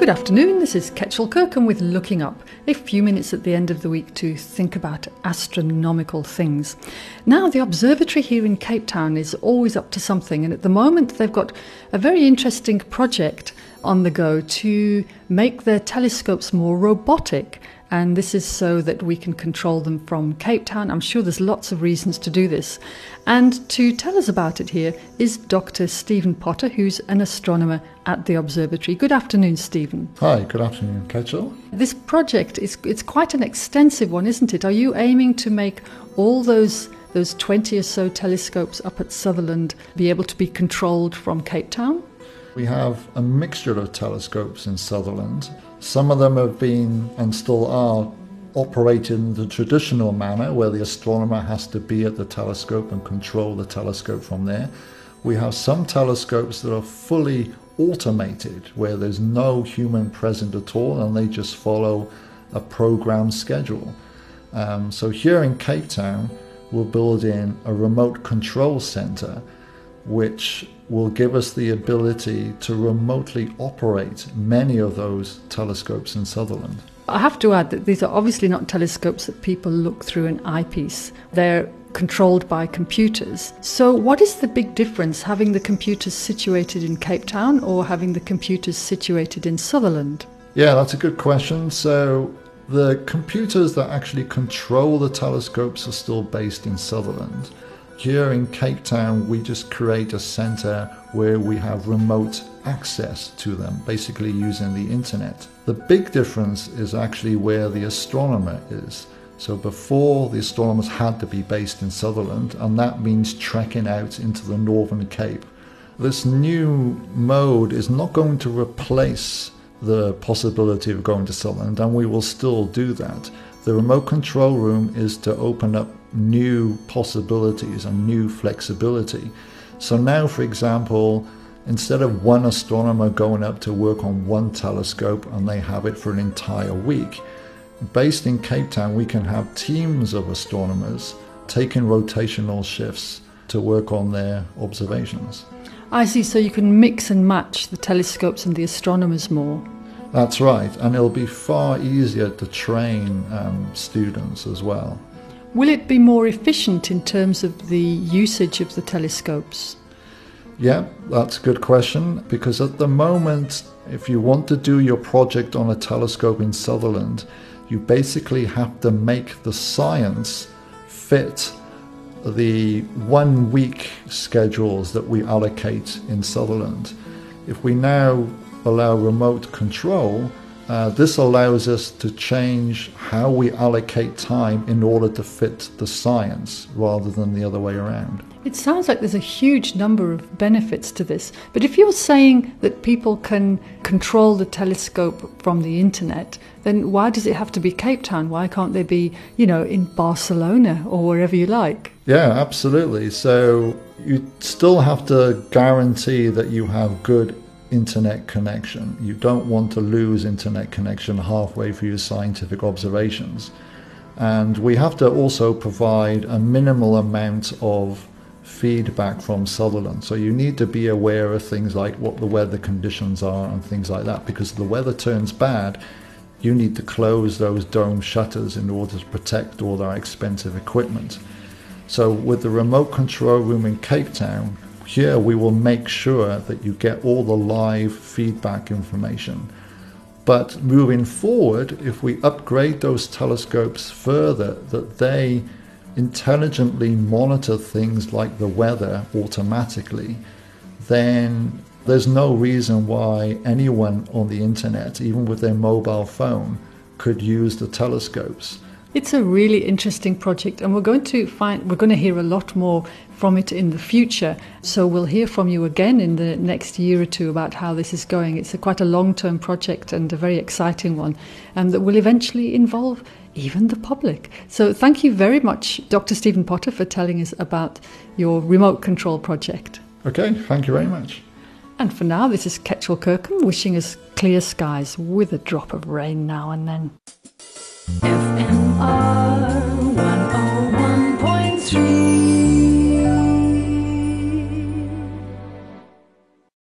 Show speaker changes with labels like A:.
A: Good afternoon, this is Ketchel Kirkham with Looking Up, a few minutes at the end of the week to think about astronomical things. Now, the observatory here in Cape Town is always up to something, and at the moment they've got a very interesting project on the go to make their telescopes more robotic. And this is so that we can control them from Cape Town. I'm sure there's lots of reasons to do this. And to tell us about it here is Dr. Stephen Potter, who's an astronomer at the observatory. Good afternoon, Stephen.
B: Hi, good afternoon, Ketchel.
A: This project, it's quite an extensive one, isn't it? Are you aiming to make all those 20 or so telescopes up at Sutherland be able to be controlled from Cape Town?
B: We have a mixture of telescopes in Sutherland. Some of them have been and still are operated in the traditional manner where the astronomer has to be at the telescope and control the telescope from there. We have some telescopes that are fully automated where there's no human present at all and they just follow a programmed schedule. So here in Cape Town we're building a remote control center which will give us the ability to remotely operate many of those telescopes in Sutherland.
A: I have to add that these are obviously not telescopes that people look through an eyepiece. They're controlled by computers. So what is the big difference having the computers situated in Cape Town or having the computers situated in Sutherland?
B: Yeah, that's a good question. So the computers that actually control the telescopes are still based in Sutherland. Here in Cape Town, we just create a center where we have remote access to them, basically using the internet. The big difference is actually where the astronomer is. So before, the astronomers had to be based in Sutherland, and that means trekking out into the Northern Cape. This new mode is not going to replace the possibility of going to Sutherland, and we will still do that. The remote control room is to open up new possibilities and new flexibility. So now, for example, instead of one astronomer going up to work on one telescope and they have it for an entire week, based in Cape Town we can have teams of astronomers taking rotational shifts to work on their observations.
A: I see, so you can mix and match the telescopes and the astronomers more.
B: That's right, and it'll be far easier to train students as well.
A: Will it be more efficient in terms of the usage of the telescopes?
B: Yeah, that's a good question, because at the moment, if you want to do your project on a telescope in Sutherland, you basically have to make the science fit the 1 week schedules that we allocate in Sutherland. If we now allow remote control, this allows us to change how we allocate time in order to fit the science rather than the other way around.
A: It sounds like there's a huge number of benefits to this, but if you're saying that people can control the telescope from the internet, then why does it have to be Cape Town? Why can't they be, in Barcelona or wherever you like?
B: Yeah, absolutely. So you still have to guarantee that you have good internet connection. You don't want to lose internet connection halfway through your scientific observations. And we have to also provide a minimal amount of feedback from Sutherland. So you need to be aware of things like what the weather conditions are and things like that, because if the weather turns bad, you need to close those dome shutters in order to protect all our expensive equipment. So with the remote control room in Cape Town, here we will make sure that you get all the live feedback information. But moving forward, if we upgrade those telescopes further, that they intelligently monitor things like the weather automatically, then there's no reason why anyone on the internet, even with their mobile phone, could use the telescopes.
A: It's a really interesting project, and we're going to hear a lot more from it in the future. So we'll hear from you again in the next year or two about how this is going. It's quite a long-term project and a very exciting one, and that will eventually involve even the public. So thank you very much, Dr. Stephen Potter, for telling us about your remote control project.
B: Okay, thank you very much.
A: And for now, this is Ketchel Kirkham wishing us clear skies with a drop of rain now and then.